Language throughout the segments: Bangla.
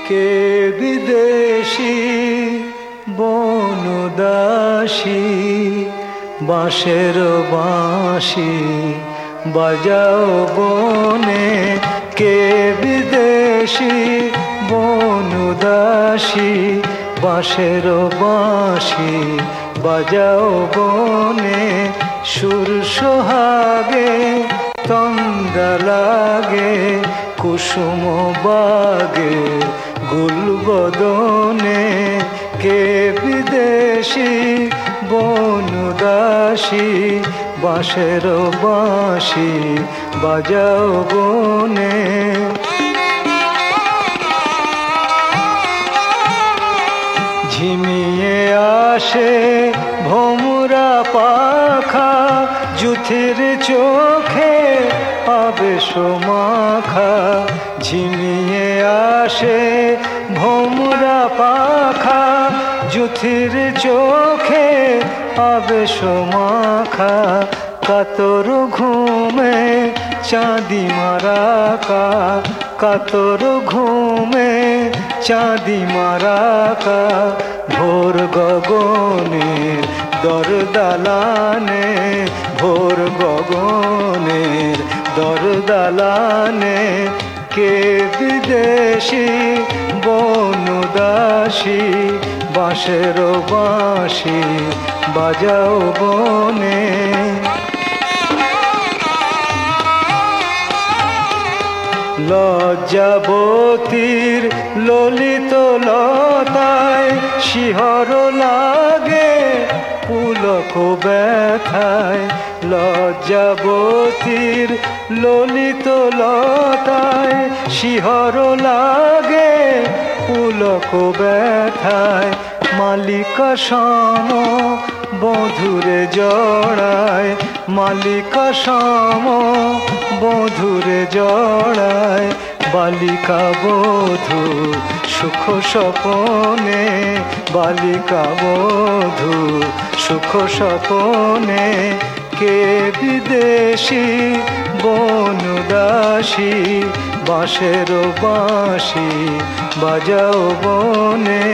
কে বিদেশি বনদাসী বাঁশের বাঁশি বাজাও বনে। কে বিদেশি বনদাসী বাঁশের বাঁশি বাজাও বনে। সুর সোহাগে তন্দা লাগে কুসুম বাগে গুলবদনে। কে বিদেশি বনদাসী বাঁশের বাঁশি বাজাও বনে। ঝিমিয়ে আসে ভোমরা পাখা যুথির চোখে আবেশ মাখা। ঝিমিয়ে আসে ভোমরা পাখা যুথির চোখে আবেশ মাখা। কাতর ঘুমে চাঁদি মারাকা কাতর ঘুমে চাঁদি মারাকা। ভোর গগনের দর দালানে ভোর গগনের দর দালানে। কে বিদেশি বনদাসী বাঁশের বাঁশি বাজাও বনে। লজ্জাবতীর ললিত লতায় শিহর লাগে পুলক ব্যথায়। লজ্জাবতীর ললিত লতায় শিহর লাগে পুলক ব্যথায়। মালিকা সম বধুরে জড়ায় মালিকা সম বধুরে জড়ায়। বালিকা বধূ সুখ স্বপনে বালিকা বধূ সুখ স্বপনে। কে বিদেশি বনদাসী বাঁশের বাঁশি বাজাও বনে।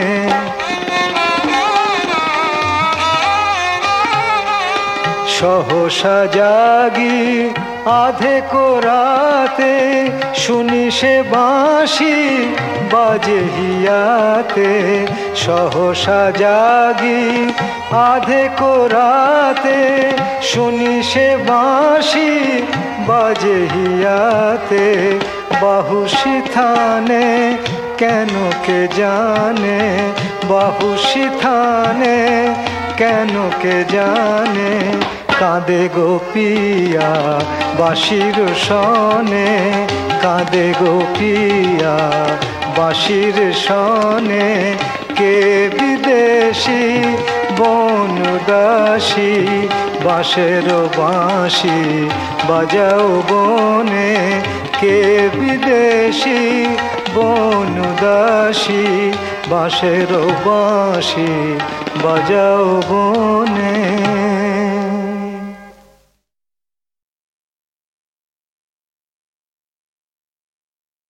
সহসা জাগি আধে কোরাতে শুনি সে বাঁশি বাজে হিয়াতে। সহসা জাগি আধে কোরাতে শুনি সে বাঁশি বাজে হিয়াতে। বাহুশি থানে কেন কে জানে বাহুশি থানে কেন কে জানে। কাঁদে গোপিয়া বাঁশির সনে কাঁদে গোপিয়া বাঁশির সনে। কে বিদেশি বনদাসী বাঁশের বাঁশি বাজাও বনে। কে বিদেশি বনদাসী বাঁশের বাঁশি বাজাও বনে।